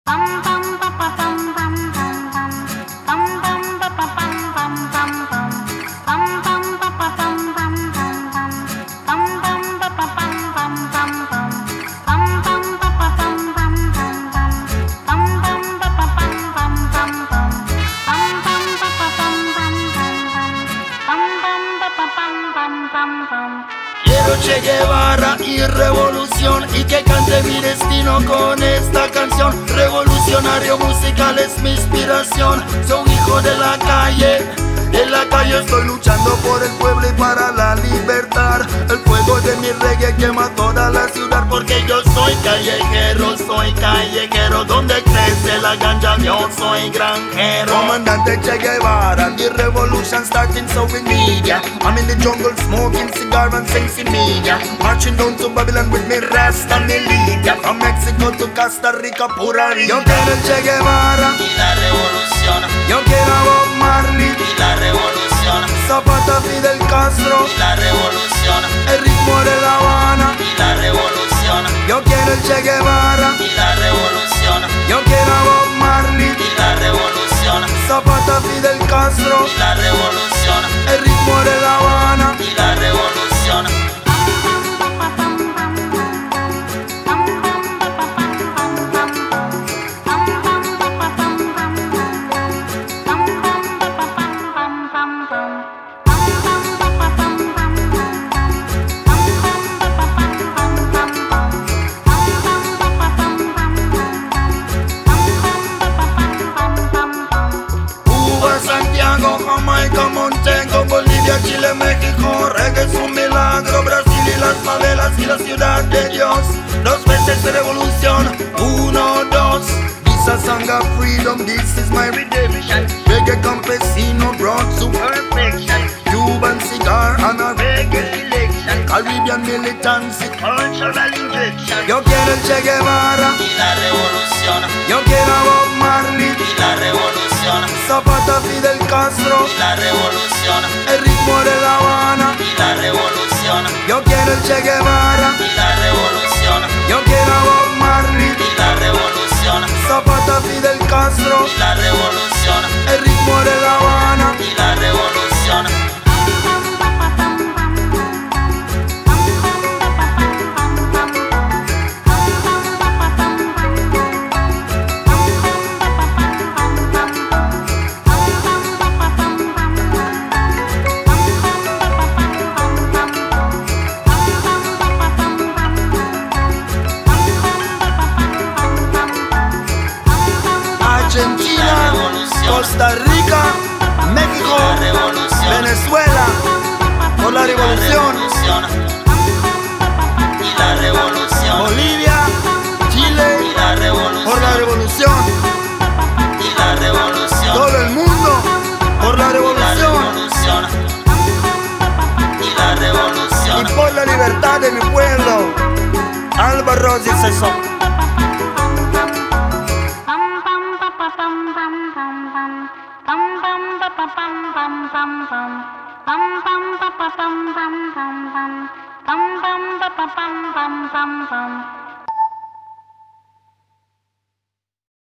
Quiero Che Guevara y revolución, y que cante mi destino con esta canción. Revolucionario musical es mi inspiración. Soy hijo de la calle, en la calle estoy luchando por el pueblo y para la libertad. El fuego de mi reggae quema toda la ciudad, porque yo soy callejero, donde crece la ganja yo soy granjero. Comandante Che Guevara, the revolution starting so we need ya. I'm in the jungle smoking cigar and singing media, marching down to Babylon with me Rasta militia. From Mexico to Costa Rica, pura vida. Yo quiero el Che Guevara y la revolución, yo quiero a Bob Marley y la revolución, Zapata, Fidel Castro y la revolución, el ritmo de La Habana. y la revolución, Yo quiero el Che Guevara, y la revolución, yo quiero a Bob Marley y la revolución, Zapata, Fidel Castro y la revolución, el ritmo de La Habana. y la revolución. Santiago, Jamaica, Montego, Bolivia, Chile, México, reggae es un milagro. Brasil y las favelas y la ciudad de Dios. Dos veces de revolución, 1, 2. This a song of freedom, this is my redemption. Reggae campesino brought to perfection. Cuban cigar and a reggae election. Caribbean militancy, cultural injection. Yo quiero el Che Guevara Y la revolución, yo quiero a Bob Marley y la revolución, Zapata, Fidel Castro y la revolución, el ritmo de La Habana. y la revolución, Yo quiero el Che Guevara, y la revolución, yo quiero a Bob Marley y la revolución, Zapata, Fidel Castro y la revolución, el ritmo de La Habana. y la revolución. Argentina, Costa Rica, México, La revolución, Venezuela, por la revolución. y la revolución, Bolivia, Chile, y la revolución, por la revolución. y la revolución, Todo el mundo, por la y la revolución. revolución, y la revolución. Y por la libertad de mi pueblo. Álvaro dice eso. Bum bum